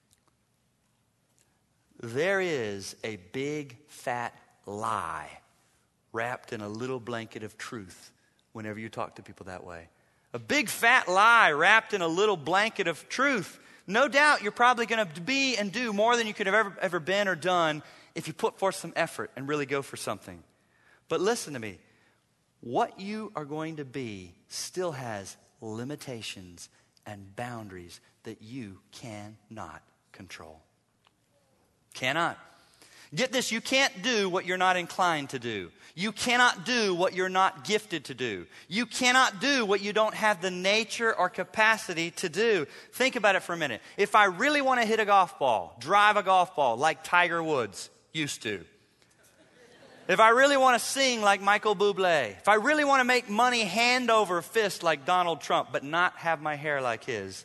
There is a big fat lie wrapped in a little blanket of truth whenever you talk to people that way. A big fat lie wrapped in a little blanket of truth. No doubt you're probably going to be and do more than you could have ever been or done if you put forth some effort and really go for something. But listen to me. What you are going to be still has limitations and boundaries that you cannot control. Cannot. Get this, you can't do what you're not inclined to do. You cannot do what you're not gifted to do. You cannot do what you don't have the nature or capacity to do. Think about it for a minute. If I really want to hit a golf ball, drive a golf ball like Tiger Woods used to. If I really want to sing like Michael Bublé. If I really want to make money hand over fist like Donald Trump, but not have my hair like his.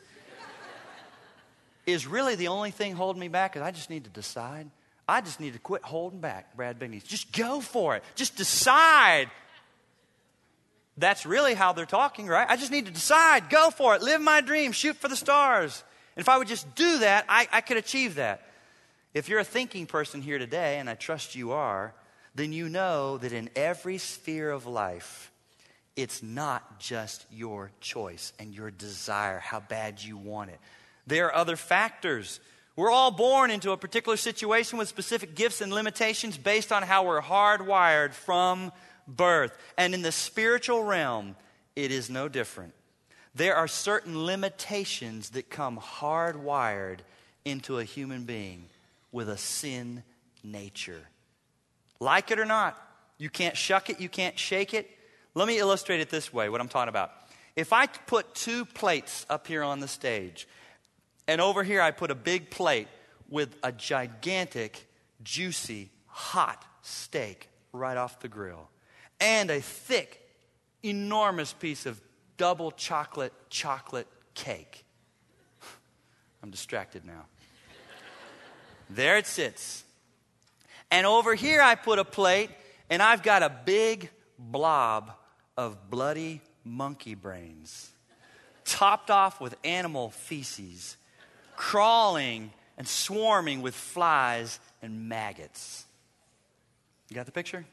Is really the only thing holding me back is I just need to decide. I just need to quit holding back, Brad Bigney. Just go for it. Just decide. That's really how they're talking, right? I just need to decide, go for it, live my dream, shoot for the stars. And if I would just do that, I could achieve that. If you're a thinking person here today, and I trust you are, then you know that in every sphere of life, it's not just your choice and your desire, how bad you want it. There are other factors. We're all born into a particular situation with specific gifts and limitations based on how we're hardwired from birth. And in the spiritual realm, it is no different. There are certain limitations that come hardwired into a human being with a sin nature. Like it or not, you can't shuck it, you can't shake it. Let me illustrate it this way, what I'm talking about. If I put 2 plates up here on the stage, and over here I put a big plate with a gigantic, juicy, hot steak right off the grill, and a thick, enormous piece of double chocolate cake. I'm distracted now. There it sits. And over here I put a plate, and I've got a big blob of bloody monkey brains, topped off with animal feces, crawling and swarming with flies and maggots. You got the picture?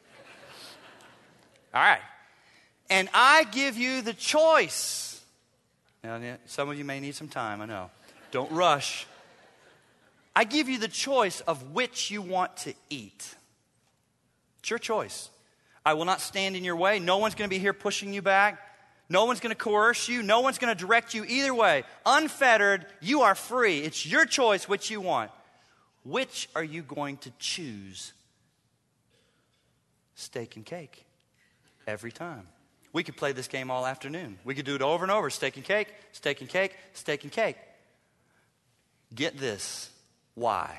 All right. And I give you the choice. Now, some of you may need some time, I know. Don't rush. I give you the choice of which you want to eat. It's your choice. I will not stand in your way. No one's going to be here pushing you back. No one's going to coerce you. No one's going to direct you either way. Unfettered, you are free. It's your choice which you want. Which are you going to choose? Steak and cake. Every time. We could play this game all afternoon. We could do it over and over. Steak and cake, steak and cake, steak and cake. Get this. Why?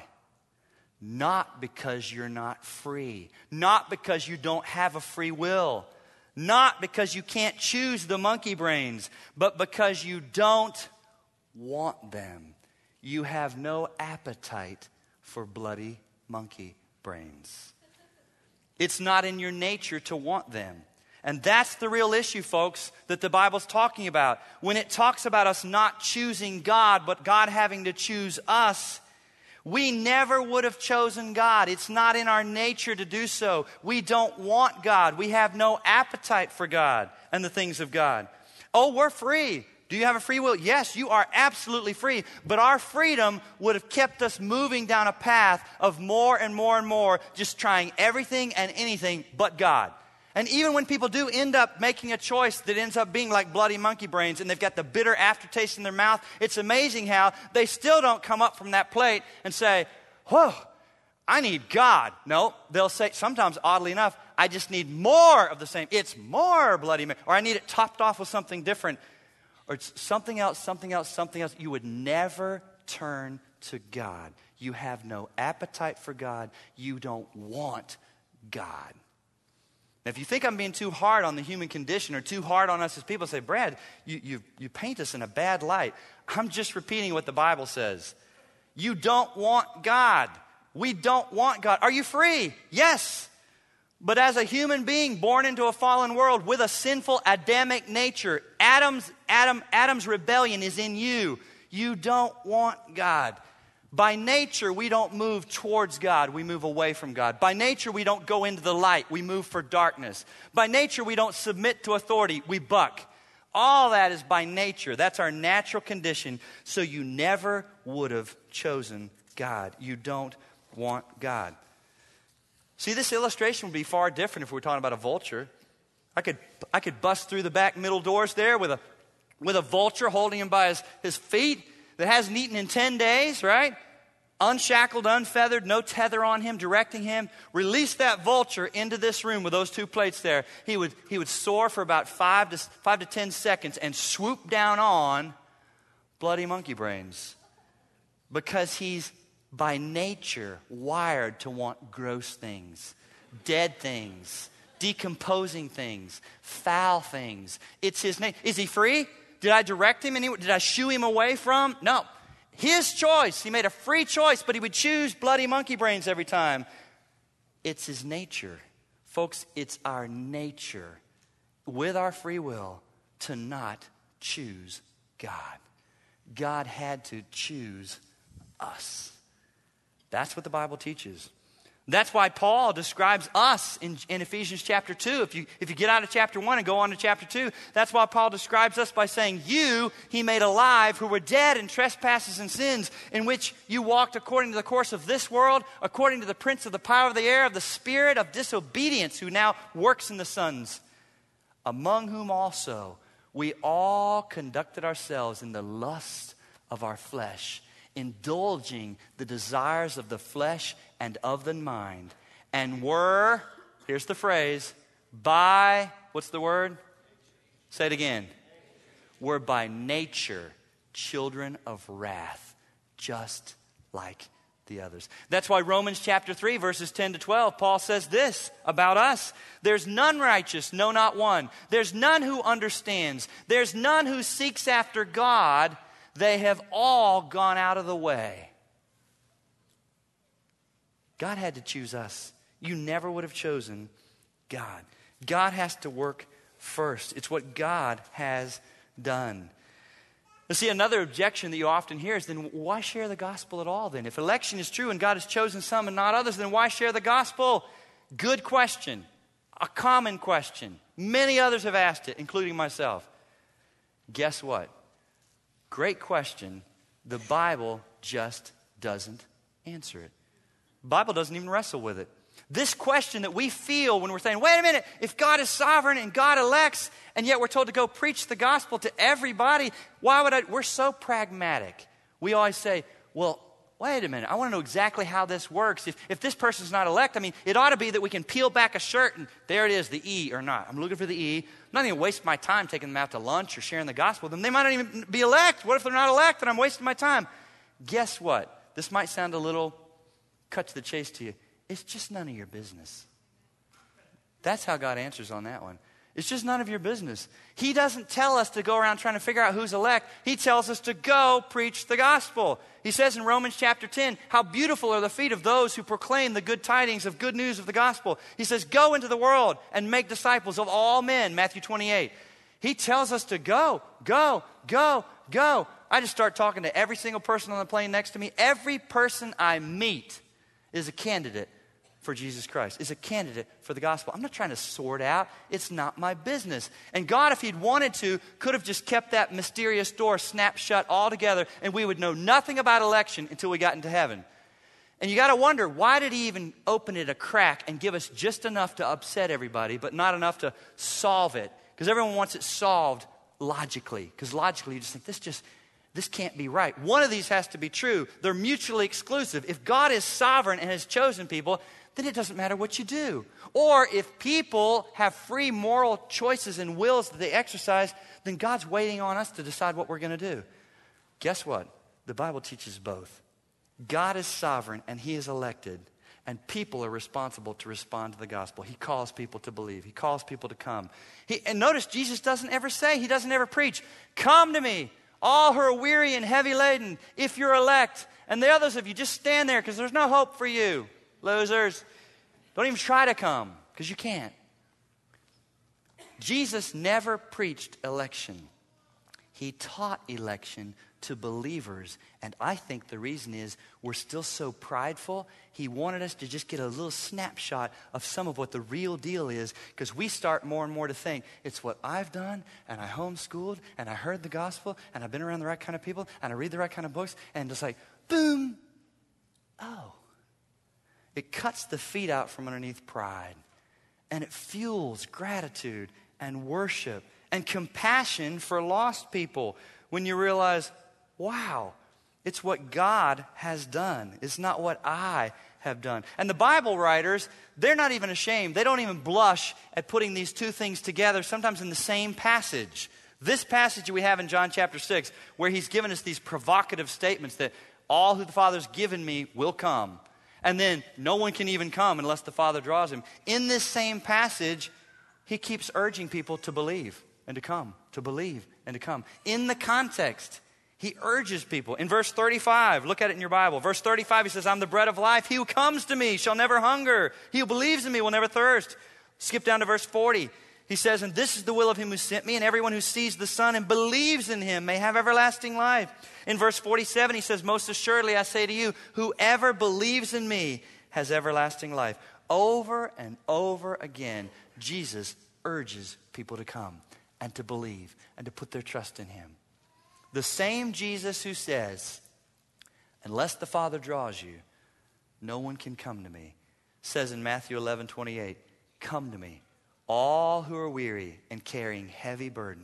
Not because you're not free. Not because you don't have a free will. Not because you can't choose the monkey brains. But because you don't want them. You have no appetite for bloody monkey brains. It's not in your nature to want them. And that's the real issue, folks, that the Bible's talking about. When it talks about us not choosing God, but God having to choose us, we never would have chosen God. It's not in our nature to do so. We don't want God. We have no appetite for God and the things of God. Oh, we're free. Do you have a free will? Yes, you are absolutely free. But our freedom would have kept us moving down a path of more and more and more, just trying everything and anything but God. And even when people do end up making a choice that ends up being like bloody monkey brains and they've got the bitter aftertaste in their mouth, it's amazing how they still don't come up from that plate and say, whoa, I need God. No, they'll say, sometimes oddly enough, I just need more of the same. It's more bloody monkey. Or I need it topped off with something different. Or it's something else, something else, something else. You would never turn to God. You have no appetite for God. You don't want God. Now, if you think I'm being too hard on the human condition or too hard on us as people, say, Brad, you paint us in a bad light. I'm just repeating what the Bible says. You don't want God. We don't want God. Are you free? Yes. But as a human being born into a fallen world with a sinful Adamic nature, Adam's rebellion is in you. You don't want God. By nature, we don't move towards God. We move away from God. By nature, we don't go into the light. We move for darkness. By nature, we don't submit to authority. We buck. All that is by nature. That's our natural condition. So you never would have chosen God. You don't want God. See, this illustration would be far different if we were talking about a vulture. I could bust through the back middle doors there with a vulture holding him by his feet that hasn't eaten in 10 days, right? Unshackled, unfeathered, no tether on him, directing him. Release that vulture into this room with those 2 plates there. He would soar for about 5 to 10 seconds and swoop down on bloody monkey brains. Because he's by nature wired to want gross things, dead things, decomposing things, foul things. It's his name. Is he free? Did I direct him anywhere? Did I shoo him away from? No. His choice. He made a free choice, but he would choose bloody monkey brains every time. It's his nature. Folks, it's our nature with our free will to not choose God. God had to choose us. That's what the Bible teaches. That's why Paul describes us in Ephesians chapter 2. If you get out of chapter 1 and go on to chapter 2, that's why Paul describes us by saying, you he made alive who were dead in trespasses and sins, in which you walked according to the course of this world, according to the prince of the power of the air, of the spirit of disobedience, who now works in the sons, among whom also we all conducted ourselves in the lust of our flesh, indulging the desires of the flesh and of the mind, and were, here's the phrase, by, what's the word? Say it again. Were by nature children of wrath, just like the others. That's why Romans chapter 3, verses 10 to 12, Paul says this about us. There's none righteous, no, not one. There's none who understands. There's none who seeks after God. They have all gone out of the way. God had to choose us. You never would have chosen God. God has to work first. It's what God has done. You see, another objection that you often hear is, then why share the gospel at all then? If election is true and God has chosen some and not others, then why share the gospel? Good question. A common question. Many others have asked it, including myself. Guess what? Great question. The Bible just doesn't answer it. The Bible doesn't even wrestle with it. This question that we feel when we're saying, wait a minute, if God is sovereign and God elects, and yet we're told to go preach the gospel to everybody, why would I? We're so pragmatic. We always say, well, wait a minute, I want to know exactly how this works. If this person's not elect, I mean, it ought to be that we can peel back a shirt and there it is, the E or not. I'm looking for the E. I'm not going to waste my time taking them out to lunch or sharing the gospel with them. They might not even be elect. What if they're not elect and I'm wasting my time? Guess what? This might sound a little cut to the chase to you. It's just none of your business. That's how God answers on that one. It's just none of your business. He doesn't tell us to go around trying to figure out who's elect. He tells us to go preach the gospel. He says in Romans chapter 10, how beautiful are the feet of those who proclaim the good tidings of good news of the gospel. He says, go into the world and make disciples of all men, Matthew 28. He tells us to go, go, go, go. I just start talking to every single person on the plane next to me. Every person I meet is a candidate for Jesus Christ, is a candidate for the gospel. I'm not trying to sort out. It's not my business. And God, if he'd wanted to, could have just kept that mysterious door snapped shut altogether, and we would know nothing about election until we got into heaven. And you got to wonder, why did he even open it a crack and give us just enough to upset everybody, but not enough to solve it? Because everyone wants it solved logically. Because logically, you just think, this can't be right. One of these has to be true. They're mutually exclusive. If God is sovereign and has chosen people, then it doesn't matter what you do. Or if people have free moral choices and wills that they exercise, then God's waiting on us to decide what we're going to do. Guess what? The Bible teaches both. God is sovereign and he is elected, and people are responsible to respond to the gospel. He calls people to believe. He calls people to come. And notice Jesus doesn't ever say, he doesn't ever preach, come to me, all who are weary and heavy laden, if you're elect. And the others of you, just stand there because there's no hope for you. Losers, don't even try to come because you can't. Jesus never preached election. He taught election to believers. And I think the reason is we're still so prideful. He wanted us to just get a little snapshot of some of what the real deal is, because we start more and more to think it's what I've done, and I homeschooled, and I heard the gospel, and I've been around the right kind of people, and I read the right kind of books, and just like, boom, oh. It cuts the feet out from underneath pride, and it fuels gratitude and worship and compassion for lost people when you realize, wow, it's what God has done. It's not what I have done. And the Bible writers, they're not even ashamed. They don't even blush at putting these two things together, sometimes in the same passage. This passage we have in John chapter 6, where he's given us these provocative statements that all who the Father's given me will come. And then no one can even come unless the Father draws him. In this same passage, he keeps urging people to believe and to come, to believe and to come. In the context, he urges people. In verse 35, look at it in your Bible. Verse 35, he says, I'm the bread of life. He who comes to me shall never hunger. He who believes in me will never thirst. Skip down to verse 40. He says, and this is the will of him who sent me, and everyone who sees the Son and believes in him may have everlasting life. In verse 47, he says, most assuredly I say to you, whoever believes in me has everlasting life. Over and over again, Jesus urges people to come and to believe and to put their trust in him. The same Jesus who says, unless the Father draws you, no one can come to me, says in Matthew 11:28, come to me, all who are weary and carrying heavy burdens,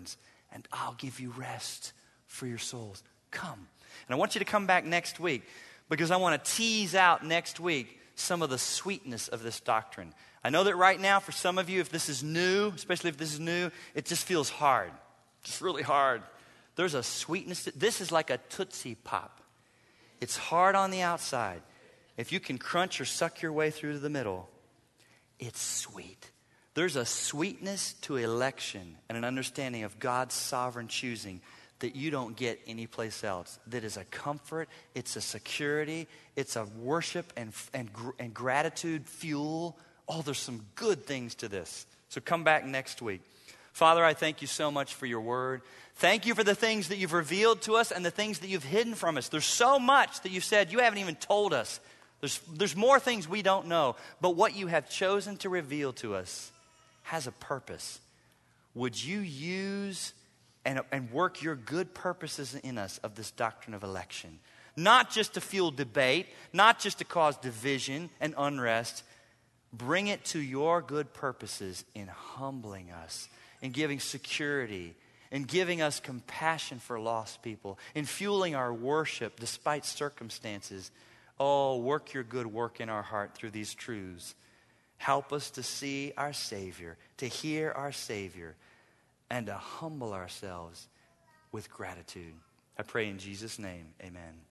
and I'll give you rest for your souls. Come. And I want you to come back next week because I want to tease out next week some of the sweetness of this doctrine. I know that right now for some of you, if this is new, especially if this is new, it just feels hard. Just really hard. There's a sweetness. This is like a Tootsie Pop. It's hard on the outside. If you can crunch or suck your way through to the middle, it's sweet. There's a sweetness to election and an understanding of God's sovereign choosing that you don't get anyplace else. That is a comfort, it's a security, it's a worship and gratitude fuel. Oh, there's some good things to this. So come back next week. Father, I thank you so much for your word. Thank you for the things that you've revealed to us and the things that you've hidden from us. There's so much that you've said you haven't even told us. There's more things we don't know. But what you have chosen to reveal to us has a purpose. Would you use and work your good purposes in us of this doctrine of election? Not just to fuel debate, not just to cause division and unrest. Bring it to your good purposes in humbling us, in giving security, in giving us compassion for lost people, in fueling our worship despite circumstances. Oh, work your good work in our heart through these truths. Help us to see our Savior, to hear our Savior, and to humble ourselves with gratitude. I pray in Jesus' name, amen.